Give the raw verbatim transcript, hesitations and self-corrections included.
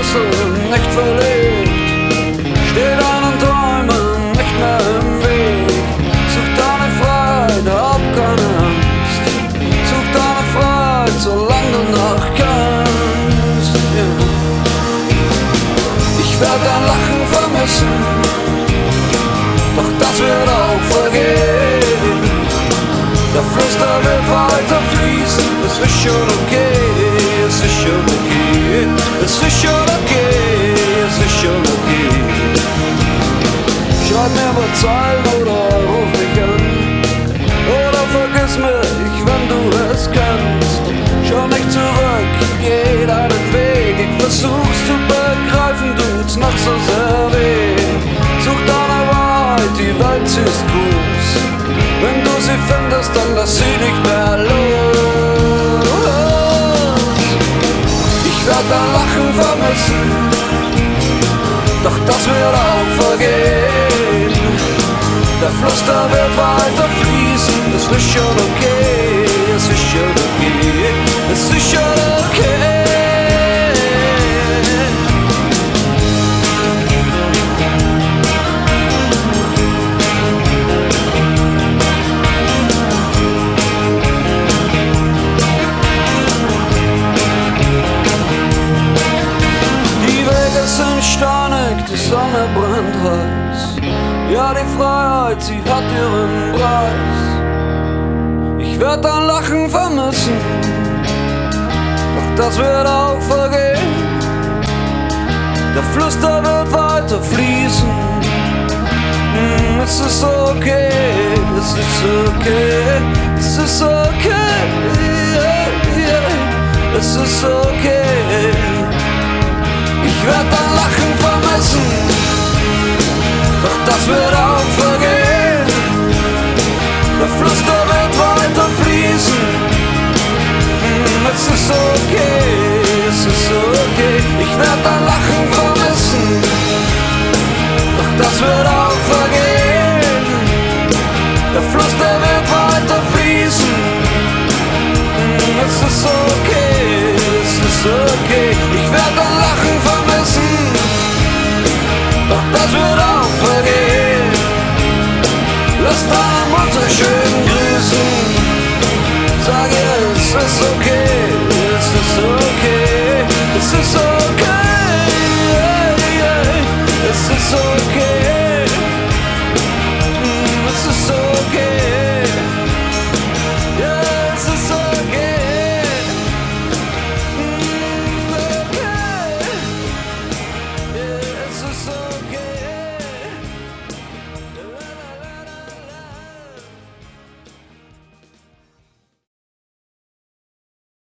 Schlüssel nicht verlegt, steh deinen Träumen nicht mehr im Weg. Such deine Freiheit, hab keine Angst, such deine Freiheit, solange du noch kannst. Yeah. Ich werd dein Lachen vermissen, doch das wird auch vergehen. Der Fluss, der wird weiter fließen, es ist schon okay, es ist schon okay, es ist schon okay, es ist schon okay. Schreib mir mal Zeilen oder ruf mich an, oder vergiss mich, wenn du es kannst. Schau nicht zurück, geh deinen Weg, ich versuch's zu begreifen, tut's noch so sehr weh. Such deine Wahrheit, die Welt ist groß, wenn du sie findest, dann lass sie nicht mehr los. Ich werd dein Lachen vermissen, doch das wird auch vergehen. Der Fluss, der wird weiter fließen, es ist schon okay, es ist schon okay, es ist schon okay. Sind steinig, die Sonne brennt heiß. Ja, die Freiheit, sie hat ihren Preis. Ich werd dein Lachen vermissen, doch das wird auch vergehen. Der Fluss, der wird weiter fließen. Mm, es ist okay, es ist okay, es ist okay, yeah, yeah. Es ist okay. Ich werd dein Lachen vermissen, doch das wird auch vergehen. Der Fluss, der wird weiter fließen. Es ist okay, es ist okay. Ich werd dein Lachen vermissen, doch das wird auch vergehen. Der Fluss, der wird weiter fließen. Es ist okay, es ist okay. Ich werd dein Lachen vermissen, doch das wird auch vergehen. Lass deine Mutter schön grüßen, sag ihr, es ist okay, es ist okay, es ist okay, yeah, yeah. Es ist okay.